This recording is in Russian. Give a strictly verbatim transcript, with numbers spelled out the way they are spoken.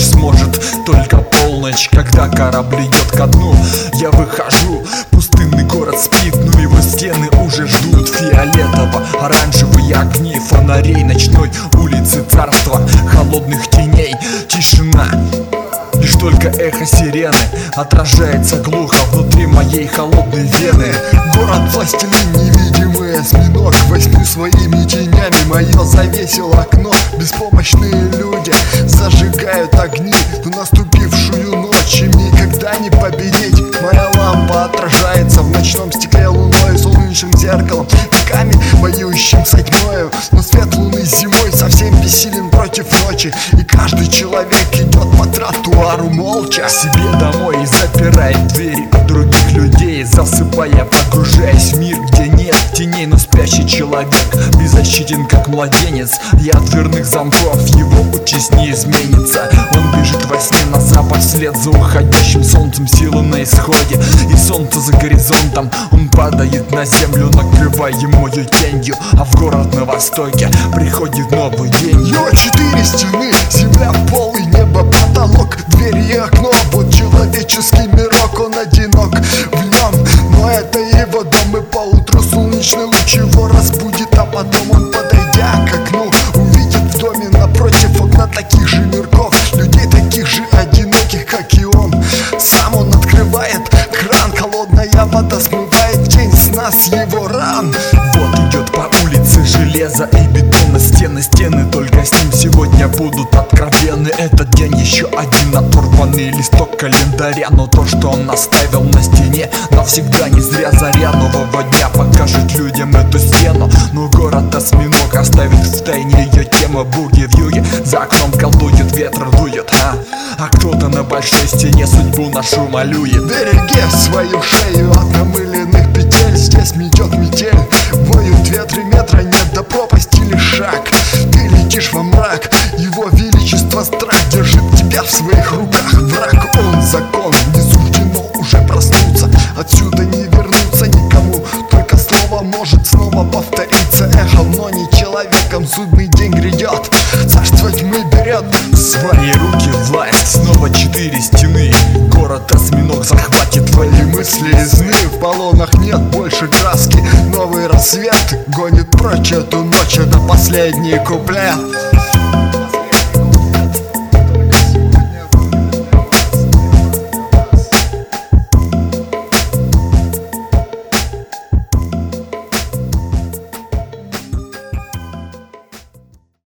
сможет только полночь, когда корабль идет ко дну. Я выхожу, пустынный город спит, но его стены уже ждут фиолетово-оранжевые огни фонарей ночной улицы, царства холодных теней. Тишина, лишь только эхо сирены отражается глухо внутри моей холодной вены. Город властелин, невидимый осьминог, восьми своими тенями мое завесило окно. Беспомощные люди зажигают огни на наступившую ночь, им никогда не победить. Моя лампа отражается в ночном стекле луной, солнечным зеркалом, веками воюющим со тьмою. Но свет луны зимой совсем бессилен против ночи, и каждый человек идет по тротуару молча к себе домой и запирает двери от других людей, засыпая, погружаясь в мир, где нет теней. Но спящий человек беззащитен, как младенец, и от дверных замков его участь не изменится. Он бежит во сне на запад вслед за уходящим солнцем, силы на исходе, и солнце за горизонтом. Он падает на землю, накрывая ее тенью, а в город на востоке приходит новый день. Его четыре стены, земля, пол и небо, потолок, двери и окно. Вот человеческий мирок, он одинок в нем, но это его дом, и поутру солнечный луч его разбудит. А потом он, подойдя к окну, увидит в доме напротив окна таких же мирков, людей таких же одиноких, как и он. Сам он открывает кран, холодная вода смывает тень с нас его ран. Вот идет по улице железо и бетона, стены, стены, только с ним сегодня будут откровенны. Этот день еще один оторванный листок календаря, но то, что он оставил на стене, навсегда не зря. Заря нового дня покажет людям эту стену, но город-осьминог оставит в тайне ее тему. Буги-вьюги за окном колдует, ветер дует, а, а кто-то на большой стене судьбу нашу малюет. Береги свою шею от намыленных петель, здесь метет метель, воют ветры, метра нет до пропасти лишь шаг. Ты летишь во мрак, его величество страх держит тебя в своих руках. Враг, он закон, не суждено уже проснуться, отсюда не вернуться никому, только слово может снова повториться эхом, но не человеком. Судный день грядет, царство тьмы берет в свои руки власть, снова четыре стены. Город-осьминог захватит твои мысли и сны. В баллонах нет больше краски, новый рассвет гонит прочь эту ночь, это последний куплет.